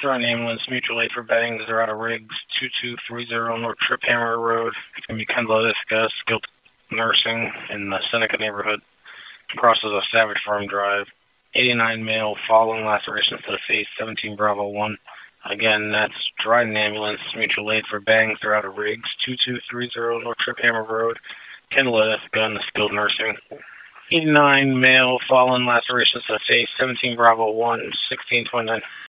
Drawing ambulance, mutual aid for Bangs. They're out of Riggs, 2230 North Trip Hammer Road. It's going to be Ken Ladiska, skilled nursing in the Seneca neighborhood. Crosses a Savage Farm Drive. 89 male, following lacerations to the face, 17 Bravo 1. Again, that's Dryden ambulance, mutual aid for Bangs. They're out of Riggs, 2230 North Trip Hammer Road. Ken Ladiska in the skilled nursing. 89 male, following lacerations to the face, 17 Bravo 1, 1629.